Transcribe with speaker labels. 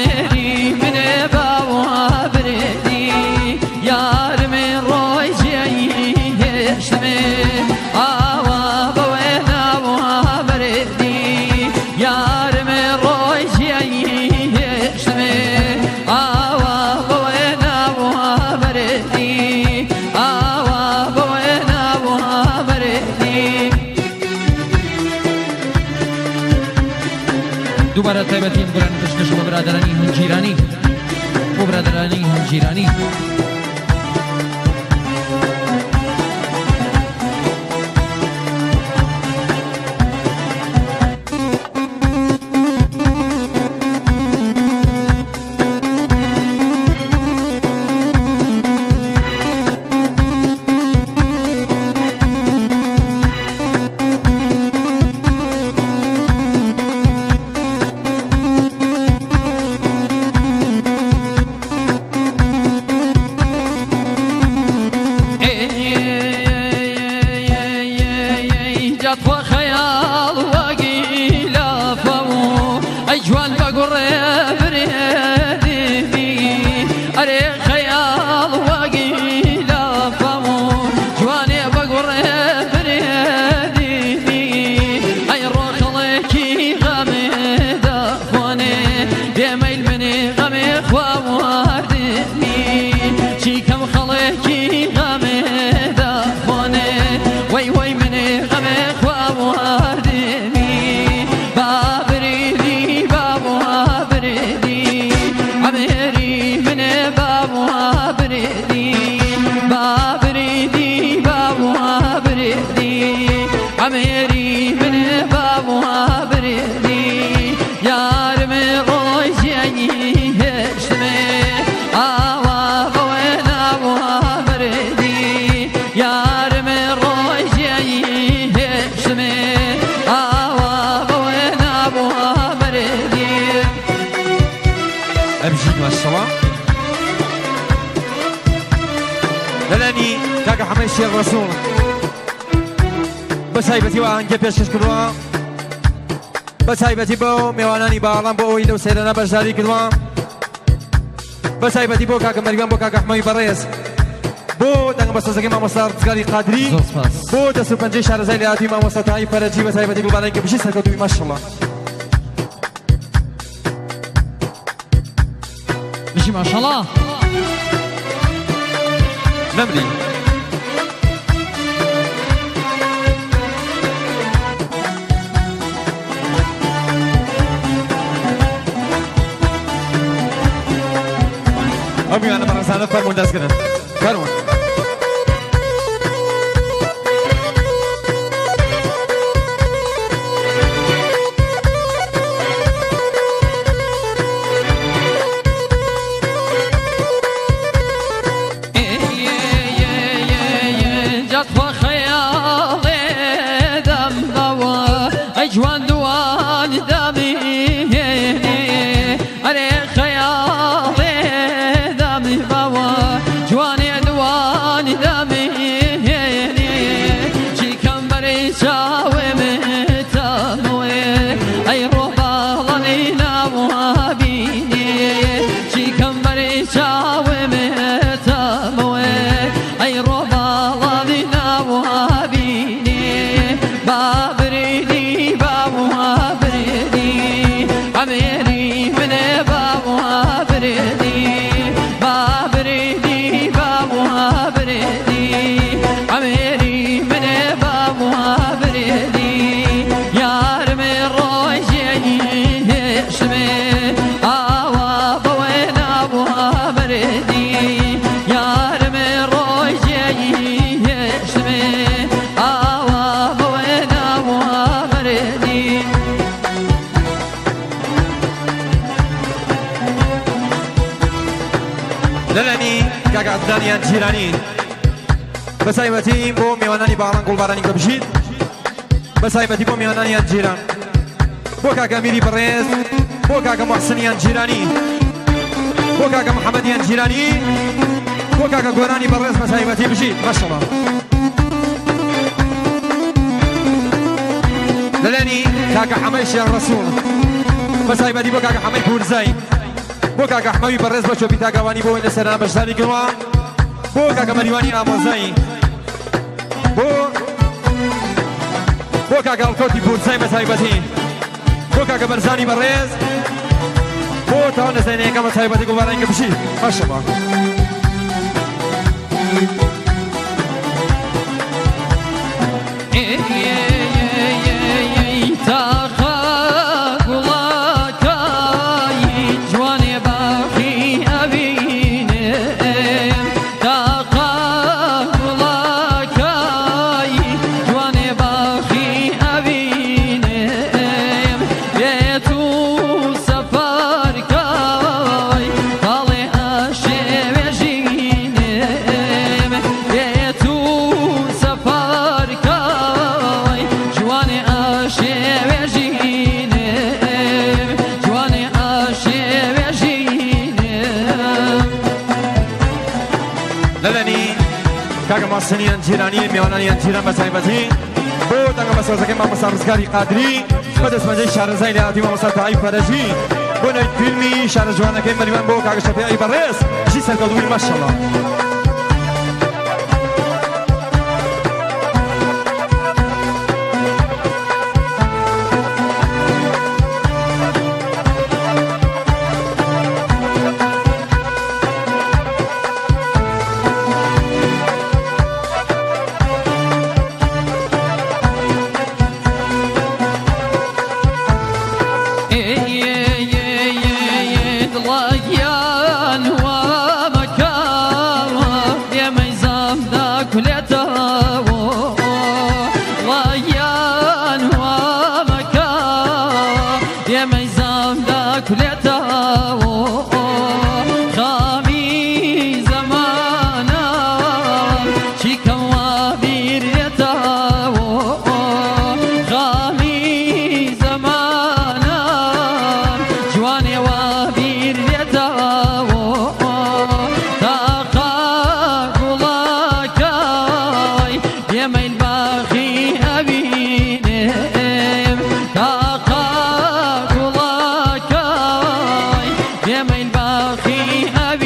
Speaker 1: عمري من باوها بردي يار من روي جيشتمي آوا بوينا بوها بردي يار من روي جيشتمي آوا بوينا بوها بردي آوا بوينا بوها بردي دوباره تایبەتیم بران پشتش بۆ برادرانی هەنجیرانی بۆ برادرانی هەنجیرانی وخيال وقيلة فو أجوال بقرب ريدي أري خيال وقيلة فو جواني بقرب ريدي أي روح لكي غمي دفوني بيميل مني غمي خواردني شي كم خليكي غمي دفوني وي وي مني غمي خواردني بابردي بابوها بردي عمري من بابوها بردي بابردي بابوها بردي عمري من بابوها بردي يار من روجي هشتمي آوا بوين أبوها بردي يار من روجي هشتمي آوا بوين أبوها بردي
Speaker 2: أمجد والشوا للاني كاكا حميشي الرسول بس هايبتي وانجا بيشش كدوا بس هايبتي بو ميواناني باعلان بو ويدو سيدنا بجاري كدوا بس هايبتي بو كاكا مريم بو كاكا حمي بريس بو دنگ بسوزگی ما مصدر تسکاری قادری بو دستو پنجه شهر زیلی آتی ما مصدر فرجی بس هايبتي بو برای که بشی سرکدوی ماشالله
Speaker 1: بشي ما شاء الله
Speaker 2: نمري أبي أنا مرسانة فرمون دست كنن فرمون
Speaker 1: جات وخيالي دم ضوى أجوان دوان دمي أري خيالي دم ضوى جواني دوان دمي شي كم بري شاوي متاموي أي روبا لنينا وابيني شي كم بري شاوي متاموي أي روبا لنينا وابيني بابردي بابوها بردي عمري من بابوها بردي بابردي بابوها بردي عمري من بابوها بردي يار من روجي هشمي آوا بوين أبوها بردي يار من روجي هشمي آوا بوين أبوها بردي
Speaker 2: للاني كاكا عبدانيان جيراني بس هايبتي بو ميواناني باعلان قول باراني كبشيد بس هايبتي بو ميوانانيان جيران بو كاكا ميري بريز بو كاكا محسنيان جيراني بو كاكا محمديان جيراني بو كاكا قوراني بريز بس هايبتي بشيد ما شاء الله للاني كاكا حميشي الرسول بس هايبتي بو كاكا حمي بورزاي بۆ کاکە حمەوی بەڕێز بە چۆپی تاگاوانی بۆ لە سەران بەشداری کردوە بۆ کاکە مەریوانی ئامۆزایی بۆ کاکە ئەڵکەوتی بورسای بە تایبەتی بۆ کاکە بەرزانی بەڕێز بۆ تاوان نەزانینەکە بە تایبەتی گوڵبارانی گەبشی ماشەڵڵا سنیان جیرانی میوانانیان جیران بەتایبەتی بۆ دەنگە بەسۆزەکەی مامۆستا ڕزگاری قادری بە دەستمەنجەی شارەزای لەهاتی مامۆستا تاعی فەرەجی بۆ نەوەی فیلمی شارە جوانەکەی مەریوان بۆ کاکە شەفیعی بەڕێز ژی سەرکەوتووی ماشەڵڵا
Speaker 1: يا من باقي أبي